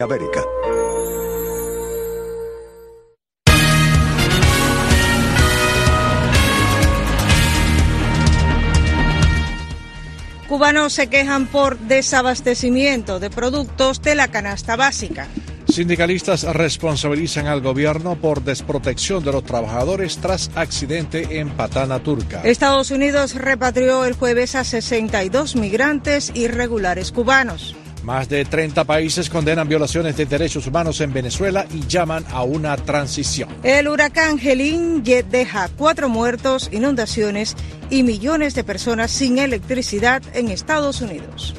América. Cubanos se quejan por desabastecimiento de productos de la canasta básica. Sindicalistas responsabilizan al gobierno por desprotección de los trabajadores tras accidente en Patana Turca. Estados Unidos repatrió el jueves a 62 migrantes irregulares cubanos. Más de 30 países condenan violaciones de derechos humanos en Venezuela y llaman a una transición. El huracán Helene deja 4 muertos, inundaciones y millones de personas sin electricidad en Estados Unidos.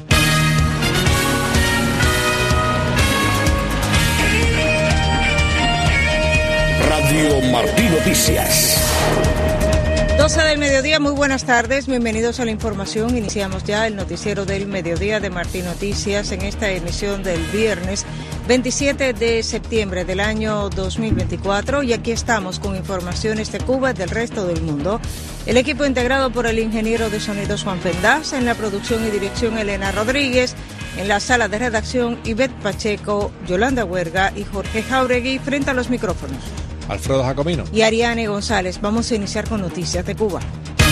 Radio Martí Noticias. 12 del mediodía, muy buenas tardes, bienvenidos a la información. Iniciamos ya el noticiero del mediodía de Martí Noticias en esta emisión del viernes 27 de septiembre del año 2024 y aquí estamos con informaciones de Cuba y del resto del mundo. El equipo integrado por el ingeniero de sonidos Juan Pendaz, en la producción y dirección Elena Rodríguez, en la sala de redacción Ivette Pacheco, Yolanda Huerga y Jorge Jauregui frente a los micrófonos. Alfredo Jacomino y Ariane González. Vamos a iniciar con noticias de Cuba.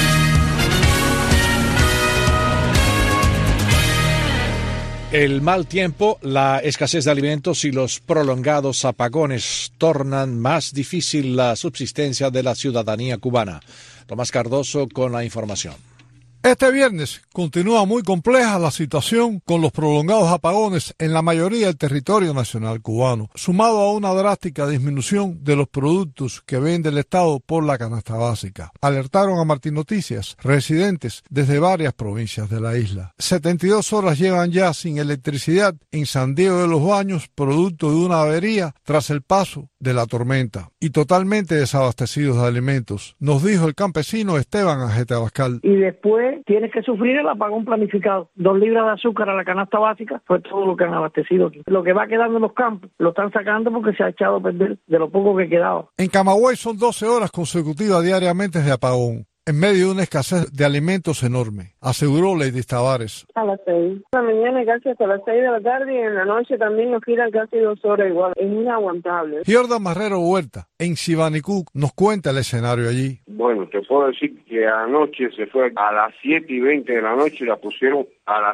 El mal tiempo, la escasez de alimentos y los prolongados apagones tornan más difícil la subsistencia de la ciudadanía cubana. Tomás Cardoso con la información. Este viernes continúa muy compleja la situación con los prolongados apagones en la mayoría del territorio nacional cubano, sumado a una drástica disminución de los productos que vende el Estado por la canasta básica. Alertaron a Martí Noticias residentes desde varias provincias de la isla. 72 horas llevan ya sin electricidad en San Diego de los Baños, producto de una avería tras el paso de la tormenta, y totalmente desabastecidos de alimentos, nos dijo el campesino Esteban Ajete Abascal. Y después tienes que sufrir el apagón planificado. 2 libras de azúcar a la canasta básica fue todo lo que han abastecido aquí. Lo que va quedando en los campos lo están sacando porque se ha echado a perder de lo poco que quedaba. En Camagüey son 12 horas consecutivas diariamente de apagón, en medio de una escasez de alimentos enorme, aseguró Lady Tavares. A las 6 de la mañana casi hasta las 6 de la tarde y en la noche también nos giran casi 2 horas igual. Es inaguantable. Giorda Marrero Huerta, en Sibanicú, nos cuenta el escenario allí. Bueno, te puedo decir que anoche se fue a las 7:20 de la noche y la pusieron a las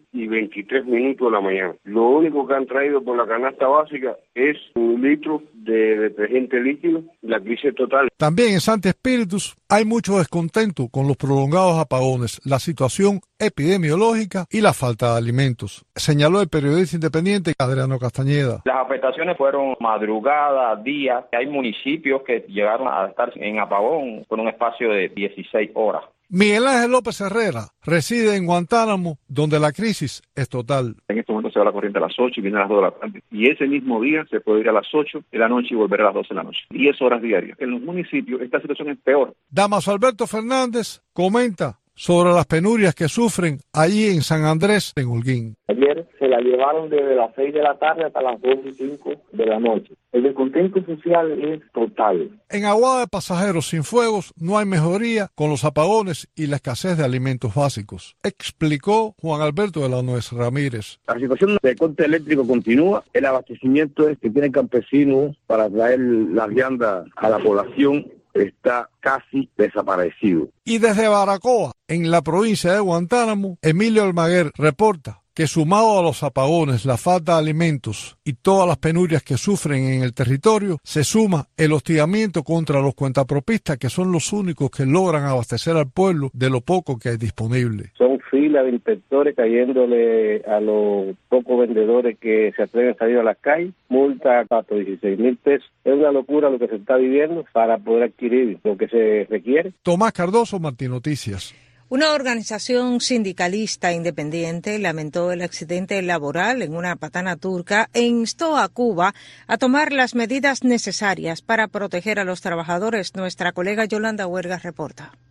6:23 de la mañana. Lo único que han traído por la canasta básica es 1 litro de detergente líquido, la crisis total. También en Santi Espíritus hay mucho descontento con los prolongados apagones, la situación epidemiológica y la falta de alimentos, señaló el periodista independiente Adriano Castañeda. Las afectaciones fueron madrugadas, días. Hay municipios que llegaron a estar en apagón por un espacio de 16 horas. Miguel Ángel López Herrera reside en Guantánamo, donde la crisis es total. En este momento se va la corriente a las 8 y viene a las 2 de la tarde. Y ese mismo día se puede ir a las 8 de la noche y volver a las 12 de la noche. 10 horas diarias. En los municipios esta situación es peor. Damaso Alberto Fernández comenta sobre las penurias que sufren allí en San Andrés, en Holguín. Ayer se la llevaron desde las 6 de la tarde hasta las 2:05 de la noche. El descontento social es total. En Aguada de Pasajeros Sin Fuegos no hay mejoría con los apagones y la escasez de alimentos básicos, explicó Juan Alberto de la Nuez Ramírez. La situación de corte eléctrico continúa. El abastecimiento que tiene el campesino para traer las viandas a la población está casi desaparecido. Y desde Baracoa, en la provincia de Guantánamo, Emilio Almaguer reporta que sumado a los apagones, la falta de alimentos y todas las penurias que sufren en el territorio, se suma el hostigamiento contra los cuentapropistas, que son los únicos que logran abastecer al pueblo de lo poco que hay disponible. Son filas de inspectores cayéndole a los pocos vendedores que se atreven a salir a las calles, multa hasta 16,000 pesos. Es una locura lo que se está viviendo para poder adquirir lo que se requiere. Tomás Cardoso, Martí Noticias. Una organización sindicalista independiente lamentó el accidente laboral en una patana turca e instó a Cuba a tomar las medidas necesarias para proteger a los trabajadores. Nuestra colega Yolanda Huerga reporta.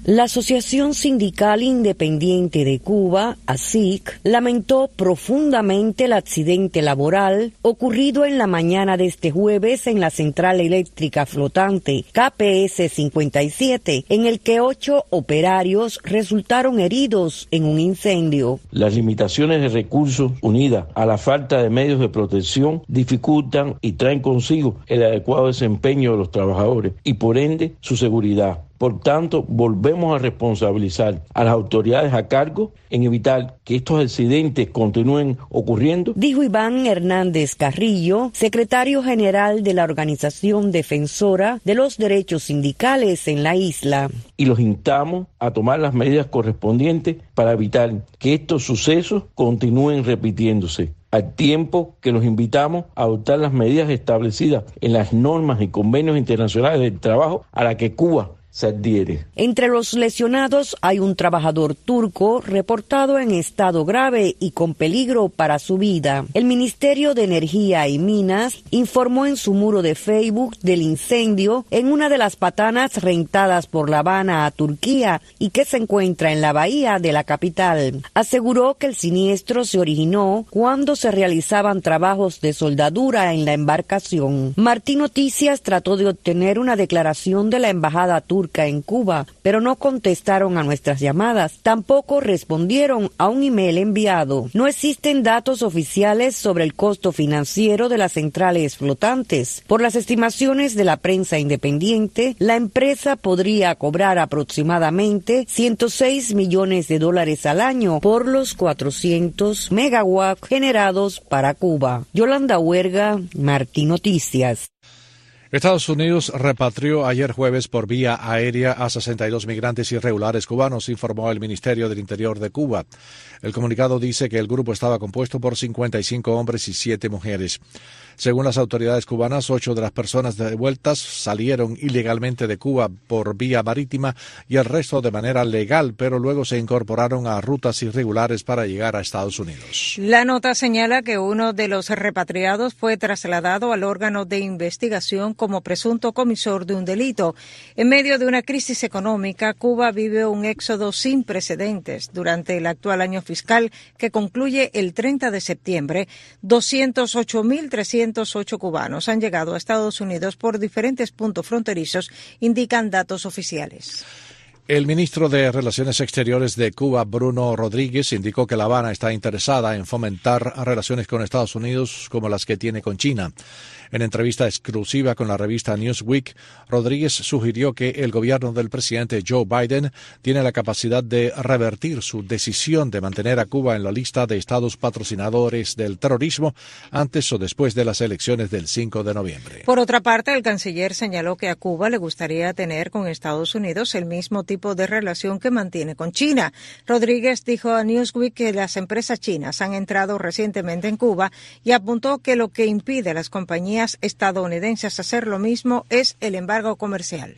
La Asociación Sindical Independiente de Cuba, ASIC, lamentó profundamente el accidente laboral ocurrido en la mañana de este jueves en la central eléctrica flotante KPS 57, en el que 8 operarios resultaron heridos en un incendio. Las limitaciones de recursos unidas a la falta de medios de protección dificultan y traen consigo el adecuado desempeño de los trabajadores y por ende su seguridad. Por tanto, volvemos a responsabilizar a las autoridades a cargo en evitar que estos accidentes continúen ocurriendo. Dijo Iván Hernández Carrillo, secretario general de la Organización Defensora de los Derechos Sindicales en la isla. Y los instamos a tomar las medidas correspondientes para evitar que estos sucesos continúen repitiéndose, al tiempo que los invitamos a adoptar las medidas establecidas en las normas y convenios internacionales del trabajo a la que Cuba se adhiere. Entre los lesionados hay un trabajador turco reportado en estado grave y con peligro para su vida. El Ministerio de Energía y Minas informó en su muro de Facebook del incendio en una de las patanas rentadas por La Habana a Turquía y que se encuentra en la bahía de la capital. Aseguró que el siniestro se originó cuando se realizaban trabajos de soldadura en la embarcación. Martín Noticias trató de obtener una declaración de la embajada turca en Cuba, pero no contestaron a nuestras llamadas. Tampoco respondieron a un email enviado. No existen datos oficiales sobre el costo financiero de las centrales flotantes. Por las estimaciones de la prensa independiente, la empresa podría cobrar aproximadamente $106 millones al año por los 400 megawatts generados para Cuba. Yolanda Huerga, Martín Noticias. Estados Unidos repatrió ayer jueves por vía aérea a 62 migrantes irregulares cubanos, informó el Ministerio del Interior de Cuba. El comunicado dice que el grupo estaba compuesto por 55 hombres y 7 mujeres. Según las autoridades cubanas, 8 de las personas devueltas salieron ilegalmente de Cuba por vía marítima y el resto de manera legal, pero luego se incorporaron a rutas irregulares para llegar a Estados Unidos. La nota señala que uno de los repatriados fue trasladado al órgano de investigación como presunto comisor de un delito. En medio de una crisis económica, Cuba vive un éxodo sin precedentes. Durante el actual año fiscal, que concluye el 30 de septiembre, 208.308 cubanos han llegado a Estados Unidos por diferentes puntos fronterizos, indican datos oficiales. El ministro de Relaciones Exteriores de Cuba, Bruno Rodríguez, indicó que La Habana está interesada en fomentar relaciones con Estados Unidos como las que tiene con China. En entrevista exclusiva con la revista Newsweek, Rodríguez sugirió que el gobierno del presidente Joe Biden tiene la capacidad de revertir su decisión de mantener a Cuba en la lista de estados patrocinadores del terrorismo antes o después de las elecciones del 5 de noviembre. Por otra parte, el canciller señaló que a Cuba le gustaría tener con Estados Unidos el mismo tipo de relación que mantiene con China. Rodríguez dijo a Newsweek que las empresas chinas han entrado recientemente en Cuba y apuntó que lo que impide a las compañías estadounidenses hacer lo mismo es el embargo comercial.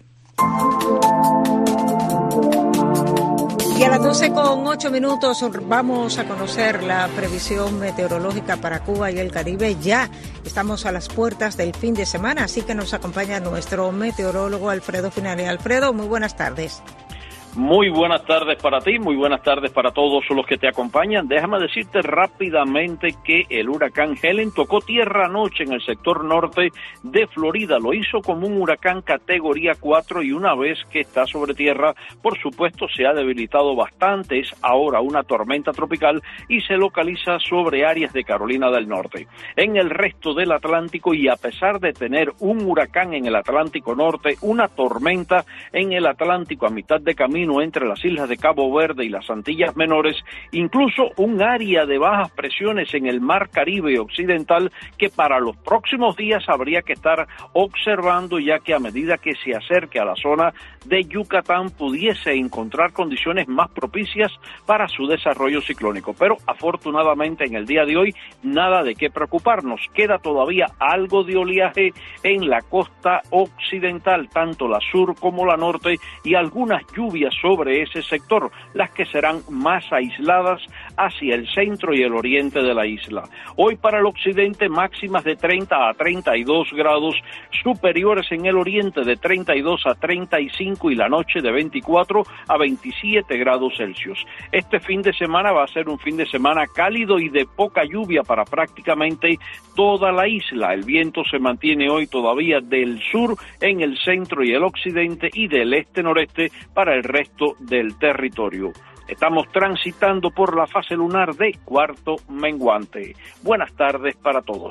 Y a las 12:08 vamos a conocer la previsión meteorológica para Cuba y el Caribe. Ya estamos a las puertas del fin de semana, así que nos acompaña nuestro meteorólogo Alfredo Finale. Alfredo, muy buenas tardes. Muy buenas tardes para ti, muy buenas tardes para todos los que te acompañan. Déjame decirte rápidamente que el huracán Helen tocó tierra anoche en el sector norte de Florida. Lo hizo como un huracán categoría 4 y una vez que está sobre tierra, por supuesto, se ha debilitado bastante. Es ahora una tormenta tropical y se localiza sobre áreas de Carolina del Norte. En el resto del Atlántico, y a pesar de tener un huracán en el Atlántico Norte, una tormenta en el Atlántico a mitad de camino entre las islas de Cabo Verde y las Antillas Menores, incluso un área de bajas presiones en el Mar Caribe Occidental que para los próximos días habría que estar observando, ya que a medida que se acerque a la zona de Yucatán pudiese encontrar condiciones más propicias para su desarrollo ciclónico. Pero afortunadamente en el día de hoy nada de qué preocuparnos. Queda todavía algo de oleaje en la costa occidental, tanto la sur como la norte, y algunas lluvias sobre ese sector, las que serán más aisladas hacia el centro y el oriente de la isla. Hoy para el occidente máximas de 30 a 32 grados, superiores en el oriente de 32 a 35 y la noche de 24 a 27 grados Celsius. Este fin de semana va a ser un fin de semana cálido y de poca lluvia para prácticamente toda la isla. El viento se mantiene hoy todavía del sur en el centro y el occidente y del este-noreste para el resto del territorio. Estamos transitando por la fase lunar de cuarto menguante. Buenas tardes para todos.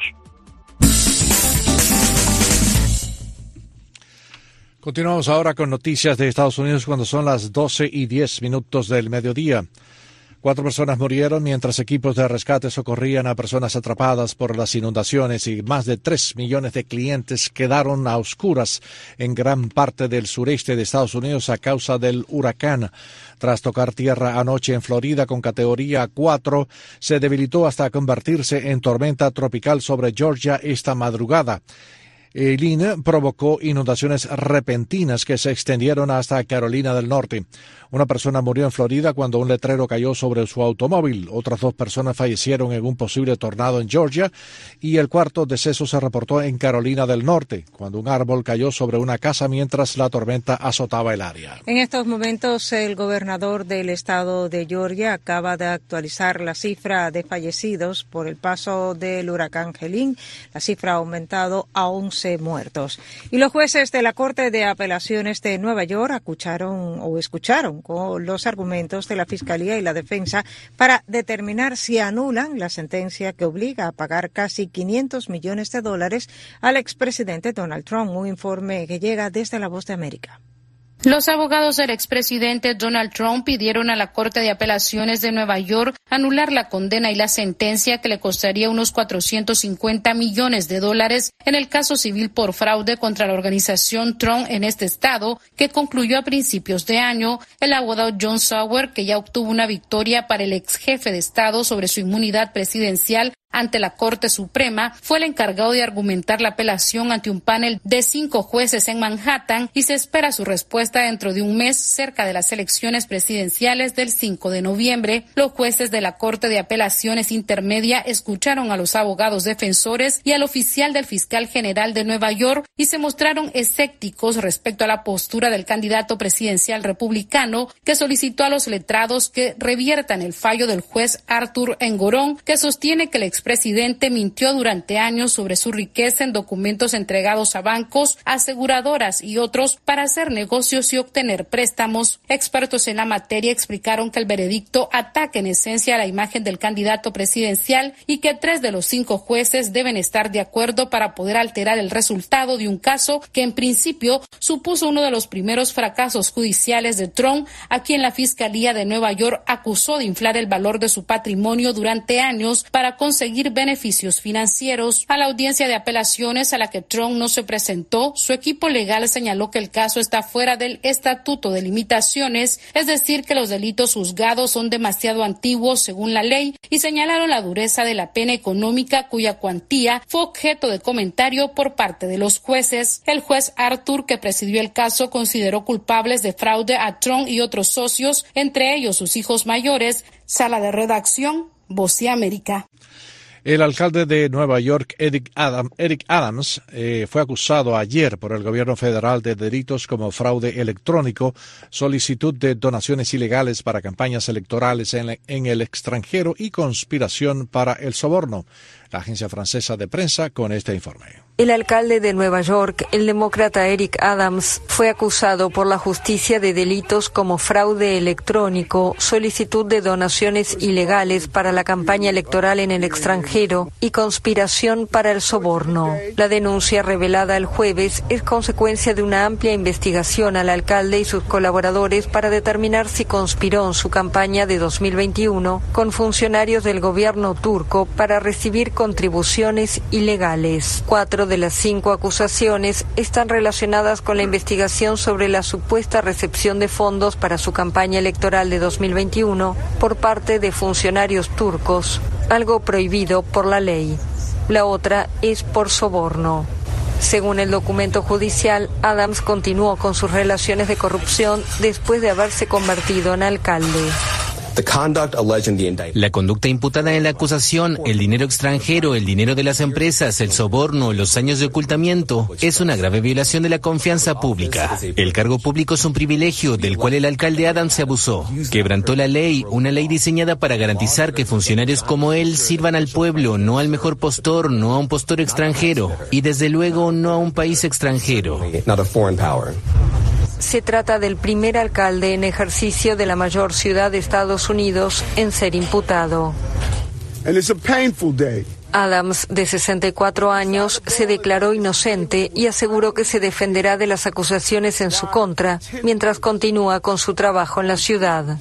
Continuamos ahora con noticias de Estados Unidos cuando son las 12:10 del mediodía. 4 personas murieron mientras equipos de rescate socorrían a personas atrapadas por las inundaciones y más de 3 millones de clientes quedaron a oscuras en gran parte del sureste de Estados Unidos a causa del huracán. Tras tocar tierra anoche en Florida con categoría 4, se debilitó hasta convertirse en tormenta tropical sobre Georgia esta madrugada. Helene provocó inundaciones repentinas que se extendieron hasta Carolina del Norte. Una persona murió en Florida cuando un letrero cayó sobre su automóvil. Otras 2 personas fallecieron en un posible tornado en Georgia y el cuarto deceso se reportó en Carolina del Norte, cuando un árbol cayó sobre una casa mientras la tormenta azotaba el área. En estos momentos, el gobernador del estado de Georgia acaba de actualizar la cifra de fallecidos por el paso del huracán Helene. La cifra ha aumentado a 11 muertos. Y los jueces de la Corte de Apelaciones de Nueva York escucharon con los argumentos de la Fiscalía y la defensa para determinar si anulan la sentencia que obliga a pagar casi $500 millones al expresidente Donald Trump. Un informe que llega desde La Voz de América. Los abogados del expresidente Donald Trump pidieron a la Corte de Apelaciones de Nueva York anular la condena y la sentencia que le costaría unos $450 millones en el caso civil por fraude contra la organización Trump en este estado, que concluyó a principios de año. El abogado John Sauer, que ya obtuvo una victoria para el ex jefe de Estado sobre su inmunidad presidencial ante la Corte Suprema, fue el encargado de argumentar la apelación ante un panel de 5 jueces en Manhattan y se espera su respuesta dentro de un mes, cerca de las elecciones presidenciales del 5 de noviembre. Los jueces de la Corte de Apelaciones Intermedia escucharon a los abogados defensores y al oficial del fiscal general de Nueva York y se mostraron escépticos respecto a la postura del candidato presidencial republicano, que solicitó a los letrados que reviertan el fallo del juez Arthur Engoron, que sostiene que el expresidente mintió durante años sobre su riqueza en documentos entregados a bancos, aseguradoras y otros para hacer negocios y obtener préstamos. Expertos en la materia explicaron que el veredicto ataca en esencia la imagen del candidato presidencial y que 3 de los 5 jueces deben estar de acuerdo para poder alterar el resultado de un caso que en principio supuso uno de los primeros fracasos judiciales de Trump, a quien la Fiscalía de Nueva York acusó de inflar el valor de su patrimonio durante años para conseguir beneficios financieros. A la audiencia de apelaciones a la que Trump no se presentó, su equipo legal señaló que el caso está fuera del estatuto de limitaciones, es decir, que los delitos juzgados son demasiado antiguos según la ley, y señalaron la dureza de la pena económica cuya cuantía fue objeto de comentario por parte de los jueces. El juez Arthur, que presidió el caso, consideró culpables de fraude a Trump y otros socios, entre ellos sus hijos mayores. Sala de redacción, Voz de América. El alcalde de Nueva York, Eric Adams, fue acusado ayer por el gobierno federal de delitos como fraude electrónico, solicitud de donaciones ilegales para campañas electorales en el extranjero y conspiración para el soborno. La agencia francesa de prensa con este informe. El alcalde de Nueva York, el demócrata Eric Adams, fue acusado por la justicia de delitos como fraude electrónico, solicitud de donaciones ilegales para la campaña electoral en el extranjero y conspiración para el soborno. La denuncia revelada el jueves es consecuencia de una amplia investigación al alcalde y sus colaboradores para determinar si conspiró en su campaña de 2021 con funcionarios del gobierno turco para recibir contribuciones ilegales. 4 de las 5 acusaciones están relacionadas con la investigación sobre la supuesta recepción de fondos para su campaña electoral de 2021 por parte de funcionarios turcos, algo prohibido por la ley. La otra es por soborno. Según el documento judicial, Adams continuó con sus relaciones de corrupción después de haberse convertido en alcalde. La conducta imputada en la acusación, el dinero extranjero, el dinero de las empresas, el soborno, los años de ocultamiento, es una grave violación de la confianza pública. El cargo público es un privilegio del cual el alcalde Adams se abusó. Quebrantó la ley, una ley diseñada para garantizar que funcionarios como él sirvan al pueblo, no al mejor postor, no a un postor extranjero, y desde luego no a un país extranjero. Se trata del primer alcalde en ejercicio de la mayor ciudad de Estados Unidos en ser imputado. Adams, de 64 años, se declaró inocente y aseguró que se defenderá de las acusaciones en su contra mientras continúa con su trabajo en la ciudad.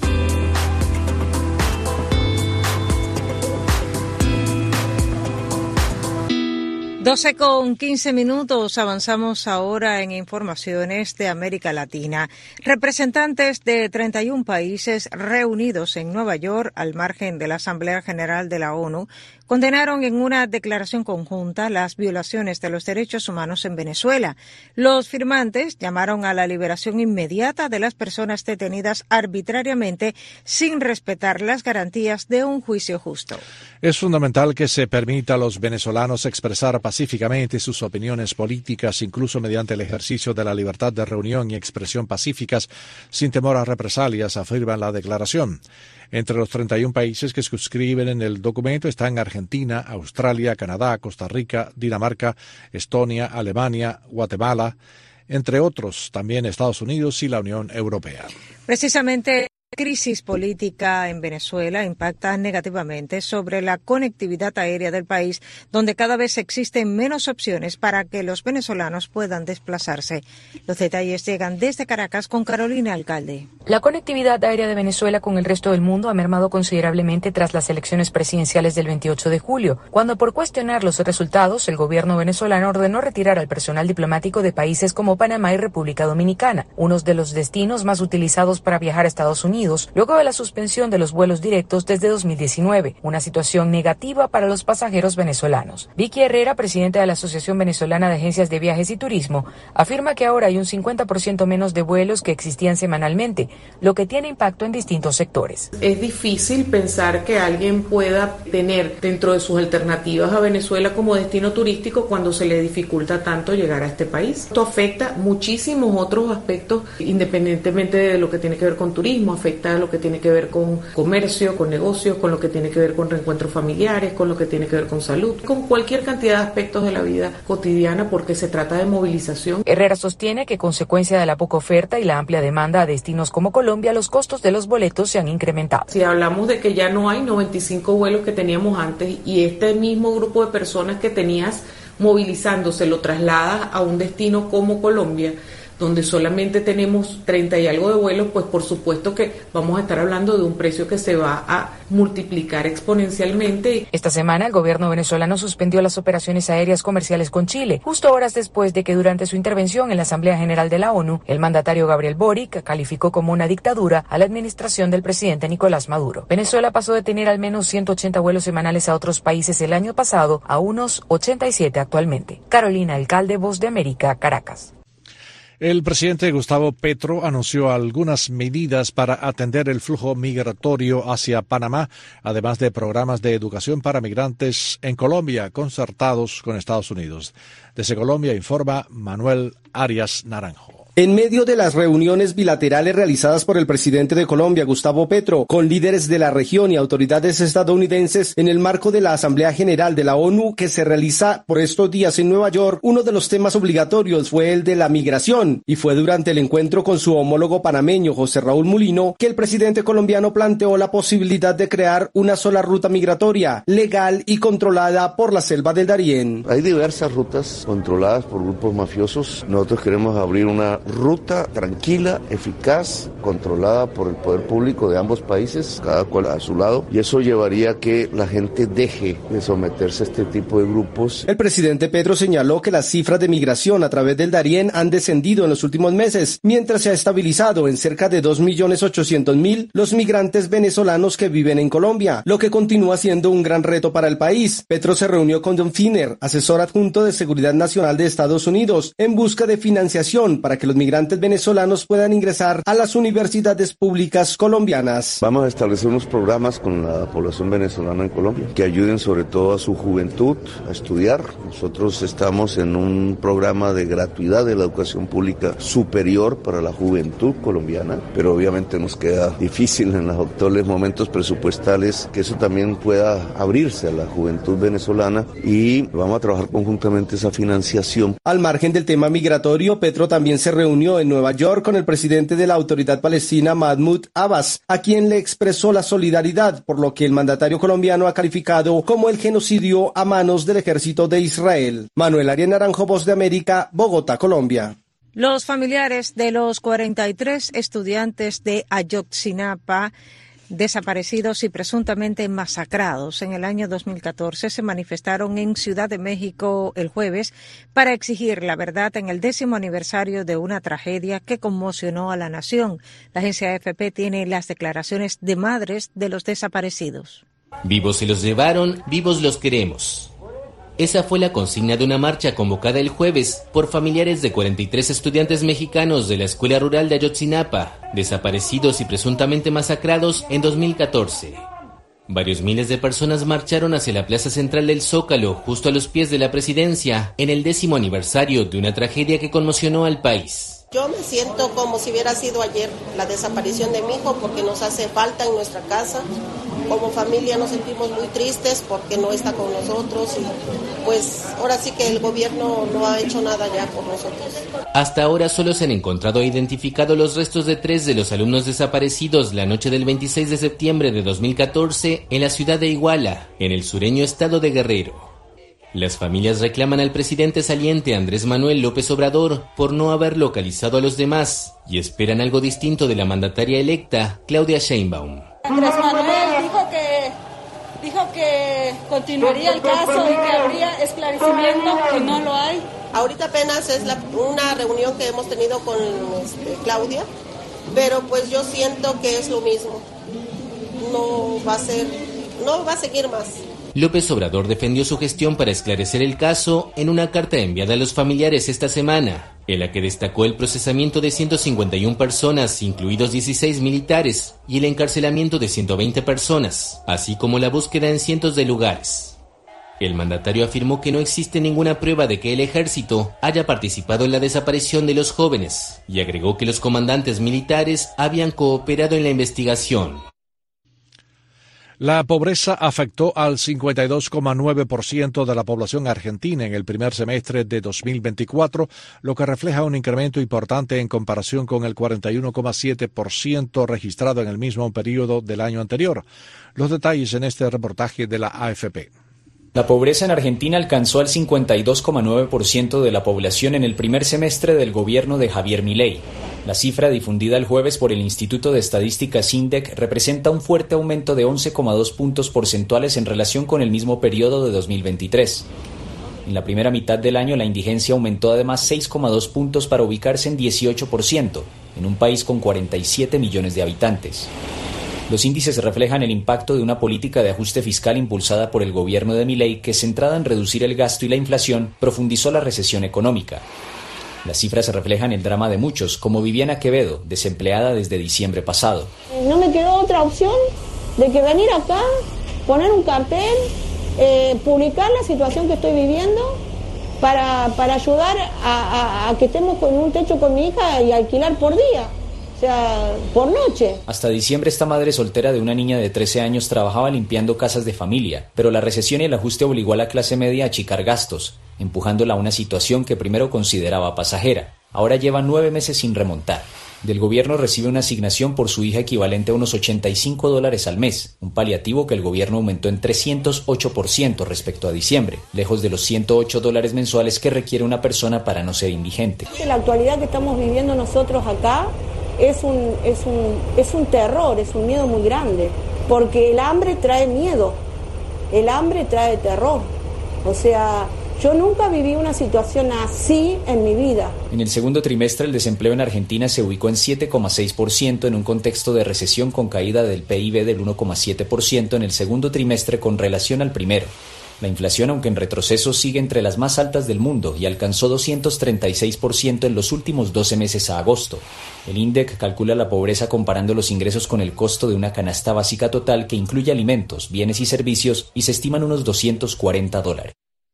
Doce con 15 minutos, avanzamos ahora en informaciones de América Latina. Representantes de 31 países reunidos en Nueva York al margen de la Asamblea General de la ONU condenaron en una declaración conjunta las violaciones de los derechos humanos en Venezuela. Los firmantes llamaron a la liberación inmediata de las personas detenidas arbitrariamente sin respetar las garantías de un juicio justo. Es fundamental que se permita a los venezolanos expresar pacíficamente sus opiniones políticas, incluso mediante el ejercicio de la libertad de reunión y expresión pacíficas, sin temor a represalias, afirma la declaración. Entre los 31 países que suscriben en el documento están Argentina, Australia, Canadá, Costa Rica, Dinamarca, Estonia, Alemania, Guatemala, entre otros, también Estados Unidos y la Unión Europea. Precisamente, la crisis política en Venezuela impacta negativamente sobre la conectividad aérea del país, donde cada vez existen menos opciones para que los venezolanos puedan desplazarse. Los detalles llegan desde Caracas con Carolina Alcalde. La conectividad aérea de Venezuela con el resto del mundo ha mermado considerablemente tras las elecciones presidenciales del 28 de julio, cuando por cuestionar los resultados, el gobierno venezolano ordenó retirar al personal diplomático de países como Panamá y República Dominicana, unos de los destinos más utilizados para viajar a Estados Unidos, luego de la suspensión de los vuelos directos desde 2019, una situación negativa para los pasajeros venezolanos. Vicky Herrera, presidenta de la Asociación Venezolana de Agencias de Viajes y Turismo, afirma que ahora hay un 50% menos de vuelos que existían semanalmente, lo que tiene impacto en distintos sectores. Es difícil pensar que alguien pueda tener dentro de sus alternativas a Venezuela como destino turístico cuando se le dificulta tanto llegar a este país. Esto afecta muchísimos otros aspectos, independientemente de lo que tiene que ver con turismo, afecta lo que tiene que ver con comercio, con negocios, con lo que tiene que ver con reencuentros familiares, con lo que tiene que ver con salud, con cualquier cantidad de aspectos de la vida cotidiana, porque se trata de movilización. Herrera sostiene que, consecuencia de la poca oferta y la amplia demanda a destinos como Colombia, los costos de los boletos se han incrementado. Si hablamos de que ya no hay 95 vuelos que teníamos antes y este mismo grupo de personas que tenías movilizándose lo trasladas a un destino como Colombia, donde solamente tenemos 30 y algo de vuelos, pues por supuesto que vamos a estar hablando de un precio que se va a multiplicar exponencialmente. Esta semana el gobierno venezolano suspendió las operaciones aéreas comerciales con Chile, justo horas después de que durante su intervención en la Asamblea General de la ONU, el mandatario Gabriel Boric calificó como una dictadura a la administración del presidente Nicolás Maduro. Venezuela pasó de tener al menos 180 vuelos semanales a otros países el año pasado a unos 87 actualmente. Carolina Alcalde, Voz de América, Caracas. El presidente Gustavo Petro anunció algunas medidas para atender el flujo migratorio hacia Panamá, además de programas de educación para migrantes en Colombia concertados con Estados Unidos. Desde Colombia informa Manuel Arias Naranjo. En medio de las reuniones bilaterales realizadas por el presidente de Colombia, Gustavo Petro, con líderes de la región y autoridades estadounidenses en el marco de la Asamblea General de la ONU que se realiza por estos días en Nueva York, uno de los temas obligatorios fue el de la migración, y fue durante el encuentro con su homólogo panameño, José Raúl Mulino, que el presidente colombiano planteó la posibilidad de crear una sola ruta migratoria, legal y controlada por la selva del Darién. Hay diversas rutas controladas por grupos mafiosos. Nosotros queremos abrir una ruta tranquila, eficaz, controlada por el poder público de ambos países, cada cual a su lado, y eso llevaría a que la gente deje de someterse a este tipo de grupos. El presidente Petro señaló que las cifras de migración a través del Darién han descendido en los últimos meses, mientras se ha estabilizado en cerca de 2.800.000 los migrantes venezolanos que viven en Colombia, lo que continúa siendo un gran reto para el país. Petro se reunió con John Finner, asesor adjunto de Seguridad Nacional de Estados Unidos, en busca de financiación para que los los migrantes venezolanos puedan ingresar a las universidades públicas colombianas. Vamos a establecer unos programas con la población venezolana en Colombia que ayuden sobre todo a su juventud a estudiar. Nosotros estamos en un programa de gratuidad de la educación pública superior para la juventud colombiana, pero obviamente nos queda difícil en los actuales momentos presupuestales que eso también pueda abrirse a la juventud venezolana y vamos a trabajar conjuntamente esa financiación. Al margen del tema migratorio, Petro también se reunió en Nueva York con el presidente de la Autoridad Palestina, Mahmoud Abbas, a quien le expresó la solidaridad por lo que el mandatario colombiano ha calificado como el genocidio a manos del ejército de Israel. Manuel Arias Naranjo, Voz de América, Bogotá, Colombia. Los familiares de los 43 estudiantes de Ayotzinapa desaparecidos y presuntamente masacrados en el año 2014 se manifestaron en Ciudad de México el jueves para exigir la verdad en el 10º aniversario de una tragedia que conmocionó a la nación. La agencia AFP tiene las declaraciones de madres de los desaparecidos. Vivos se los llevaron, vivos los queremos. Esa fue la consigna de una marcha convocada el jueves por familiares de 43 estudiantes mexicanos de la Escuela Rural de Ayotzinapa, desaparecidos y presuntamente masacrados en 2014. Varios miles de personas marcharon hacia la plaza central del Zócalo, justo a los pies de la presidencia, en el 10º aniversario de una tragedia que conmocionó al país. Yo me siento como si hubiera sido ayer la desaparición de mi hijo porque nos hace falta en nuestra casa. Como familia nos sentimos muy tristes porque no está con nosotros y pues ahora sí que el gobierno no ha hecho nada ya por nosotros. Hasta ahora solo se han encontrado e identificado los restos de 3 de los alumnos desaparecidos la noche del 26 de septiembre de 2014 en la ciudad de Iguala, en el sureño estado de Guerrero. Las familias reclaman al presidente saliente Andrés Manuel López Obrador por no haber localizado a los demás y esperan algo distinto de la mandataria electa, Claudia Sheinbaum. Andrés Manuel dijo que continuaría el caso y que habría esclarecimiento, que no lo hay. Ahorita apenas es una reunión que hemos tenido con Claudia, pero pues yo siento que es lo mismo. No va a seguir más. López Obrador defendió su gestión para esclarecer el caso en una carta enviada a los familiares esta semana, en la que destacó el procesamiento de 151 personas, incluidos 16 militares, y el encarcelamiento de 120 personas, así como la búsqueda en cientos de lugares. El mandatario afirmó que no existe ninguna prueba de que el ejército haya participado en la desaparición de los jóvenes, y agregó que los comandantes militares habían cooperado en la investigación. La pobreza afectó al 52,9% de la población argentina en el primer semestre de 2024, lo que refleja un incremento importante en comparación con el 41,7% registrado en el mismo periodo del año anterior. Los detalles en este reportaje de la AFP. La pobreza en Argentina alcanzó al 52,9% de la población en el primer semestre del gobierno de Javier Milei. La cifra difundida el jueves por el Instituto de Estadísticas INDEC representa un fuerte aumento de 11,2 puntos porcentuales en relación con el mismo periodo de 2023. En la primera mitad del año la indigencia aumentó además 6,2 puntos para ubicarse en 18%, en un país con 47 millones de habitantes. Los índices reflejan el impacto de una política de ajuste fiscal impulsada por el gobierno de Milei que, centrada en reducir el gasto y la inflación, profundizó la recesión económica. Las cifras reflejan el drama de muchos, como Viviana Quevedo, desempleada desde diciembre pasado. No me quedó otra opción de que venir acá, poner un cartel, publicar la situación que estoy viviendo para ayudar a que estemos con un techo con mi hija y alquilar por día. Por noche. Hasta diciembre esta madre soltera de una niña de 13 años trabajaba limpiando casas de familia, pero la recesión y el ajuste obligó a la clase media a achicar gastos, empujándola a una situación que primero consideraba pasajera. Ahora lleva 9 meses sin remontar. Del gobierno recibe una asignación por su hija equivalente a unos $85 al mes, un paliativo que el gobierno aumentó en 308% respecto a diciembre, lejos de los $108 mensuales que requiere una persona para no ser indigente. La actualidad que estamos viviendo nosotros acá es un terror, es un miedo muy grande, porque el hambre trae miedo, el hambre trae terror. O sea, yo nunca viví una situación así en mi vida. En el segundo trimestre el desempleo en Argentina se ubicó en 7,6% en un contexto de recesión con caída del PIB del 1,7% en el segundo trimestre con relación al primero. La inflación, aunque en retroceso, sigue entre las más altas del mundo y alcanzó 236% en los últimos 12 meses a agosto. El INDEC calcula la pobreza comparando los ingresos con el costo de una canasta básica total que incluye alimentos, bienes y servicios, y se estiman unos $240.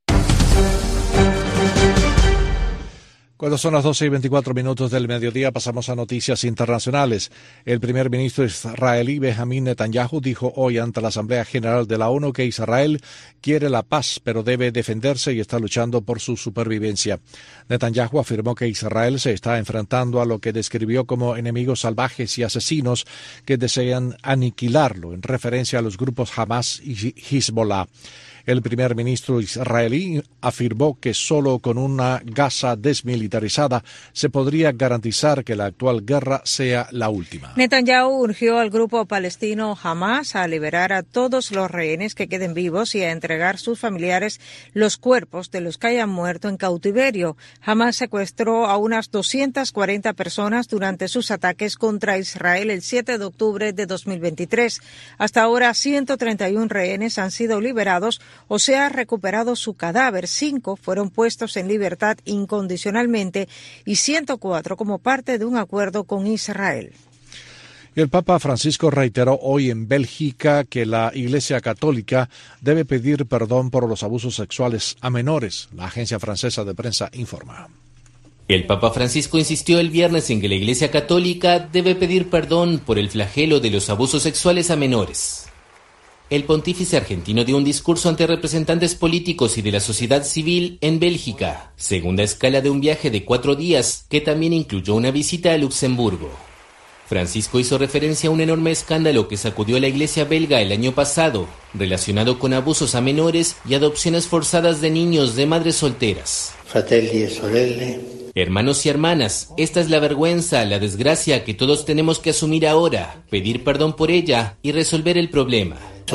Cuando son las 12:24 del mediodía, pasamos a noticias internacionales. El primer ministro israelí Benjamín Netanyahu dijo hoy ante la Asamblea General de la ONU que Israel quiere la paz, pero debe defenderse y está luchando por su supervivencia. Netanyahu afirmó que Israel se está enfrentando a lo que describió como enemigos salvajes y asesinos que desean aniquilarlo, en referencia a los grupos Hamas y Hezbollah. El primer ministro israelí afirmó que solo con una Gaza desmilitarizada se podría garantizar que la actual guerra sea la última. Netanyahu urgió al grupo palestino Hamas a liberar a todos los rehenes que queden vivos y a entregar a sus familiares los cuerpos de los que hayan muerto en cautiverio. Hamas secuestró a unas 240 personas durante sus ataques contra Israel el 7 de octubre de 2023. Hasta ahora, 131 rehenes han sido liberados o se ha recuperado su cadáver. 5 fueron puestos en libertad incondicionalmente y 104 como parte de un acuerdo con Israel. El Papa Francisco reiteró hoy en Bélgica que la Iglesia Católica debe pedir perdón por los abusos sexuales a menores. La agencia francesa de prensa informa. El Papa Francisco insistió el viernes en que la Iglesia Católica debe pedir perdón por el flagelo de los abusos sexuales a menores. El pontífice argentino dio un discurso ante representantes políticos y de la sociedad civil en Bélgica, segunda escala de un viaje de 4 días que también incluyó una visita a Luxemburgo. Francisco hizo referencia a un enorme escándalo que sacudió a la iglesia belga el año pasado, relacionado con abusos a menores y adopciones forzadas de niños de madres solteras. Fratelli e sorelle. Hermanos y hermanas, esta es la vergüenza, la desgracia que todos tenemos que asumir ahora, pedir perdón por ella y resolver el problema.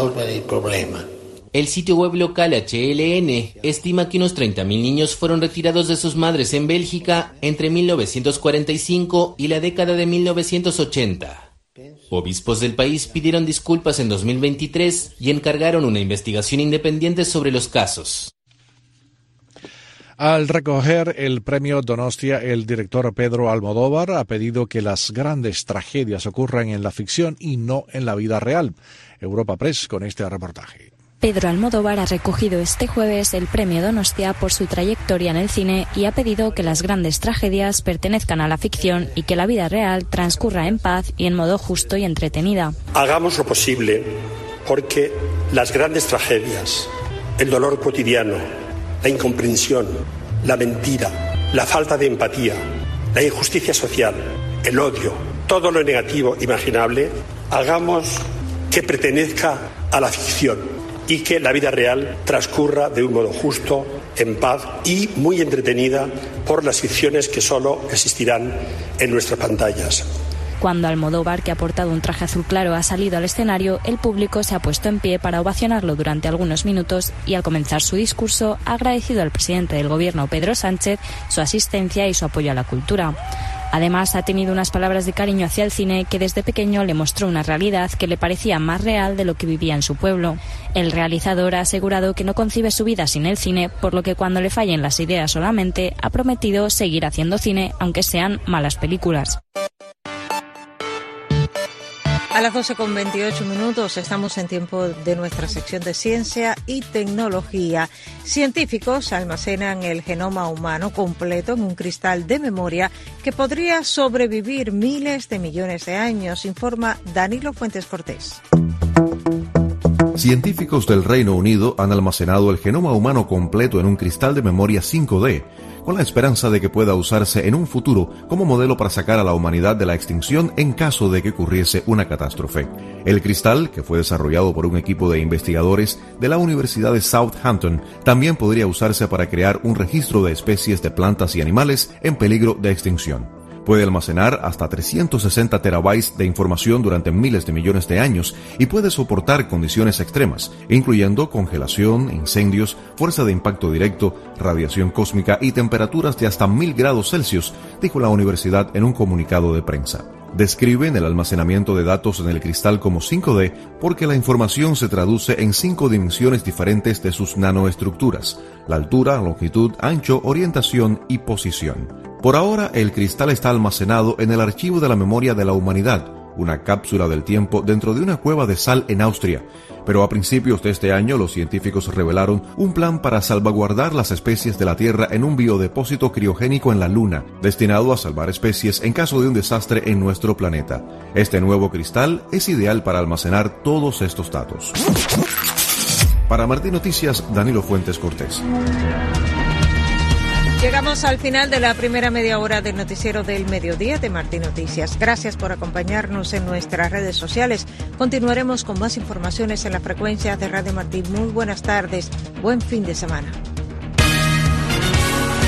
El sitio web local HLN estima que unos 30.000 niños fueron retirados de sus madres en Bélgica entre 1945 y la década de 1980. Obispos del país pidieron disculpas en 2023 y encargaron una investigación independiente sobre los casos. Al recoger el premio Donostia, el director Pedro Almodóvar ha pedido que las grandes tragedias ocurran en la ficción y no en la vida real. Europa Press con este reportaje. Pedro Almodóvar ha recogido este jueves el premio Donostia por su trayectoria en el cine y ha pedido que las grandes tragedias pertenezcan a la ficción y que la vida real transcurra en paz y en modo justo y entretenida. Hagamos lo posible porque las grandes tragedias, el dolor cotidiano, la incomprensión, la mentira, la falta de empatía, la injusticia social, el odio, todo lo negativo imaginable, hagamos que pertenezca a la ficción y que la vida real transcurra de un modo justo, en paz y muy entretenida por las ficciones que solo existirán en nuestras pantallas. Cuando Almodóvar, que ha portado un traje azul claro, ha salido al escenario, el público se ha puesto en pie para ovacionarlo durante algunos minutos y al comenzar su discurso ha agradecido al presidente del gobierno, Pedro Sánchez, su asistencia y su apoyo a la cultura. Además, ha tenido unas palabras de cariño hacia el cine que desde pequeño le mostró una realidad que le parecía más real de lo que vivía en su pueblo. El realizador ha asegurado que no concibe su vida sin el cine, por lo que cuando le fallen las ideas solamente, ha prometido seguir haciendo cine, aunque sean malas películas. A las 12:28 estamos en tiempo de nuestra sección de ciencia y tecnología. Científicos almacenan el genoma humano completo en un cristal de memoria que podría sobrevivir miles de millones de años, informa Danilo Fuentes Cortés. Científicos del Reino Unido han almacenado el genoma humano completo en un cristal de memoria 5D, con la esperanza de que pueda usarse en un futuro como modelo para sacar a la humanidad de la extinción en caso de que ocurriese una catástrofe. El cristal, que fue desarrollado por un equipo de investigadores de la Universidad de Southampton, también podría usarse para crear un registro de especies de plantas y animales en peligro de extinción. Puede almacenar hasta 360 terabytes de información durante miles de millones de años y puede soportar condiciones extremas, incluyendo congelación, incendios, fuerza de impacto directo, radiación cósmica y temperaturas de hasta 1000 grados Celsius, dijo la universidad en un comunicado de prensa. Describen el almacenamiento de datos en el cristal como 5D porque la información se traduce en 5 dimensiones diferentes de sus nanoestructuras: la altura, longitud, ancho, orientación y posición. Por ahora, el cristal está almacenado en el Archivo de la Memoria de la Humanidad, una cápsula del tiempo dentro de una cueva de sal en Austria. Pero a principios de este año los científicos revelaron un plan para salvaguardar las especies de la Tierra en un biodepósito criogénico en la Luna, destinado a salvar especies en caso de un desastre en nuestro planeta. Este nuevo cristal es ideal para almacenar todos estos datos. Para Martín Noticias, Danilo Fuentes Cortés. Llegamos al final de la primera media hora del noticiero del mediodía de Martín Noticias. Gracias por acompañarnos en nuestras redes sociales. Continuaremos con más informaciones en las frecuencias de Radio Martín. Muy buenas tardes, buen fin de semana.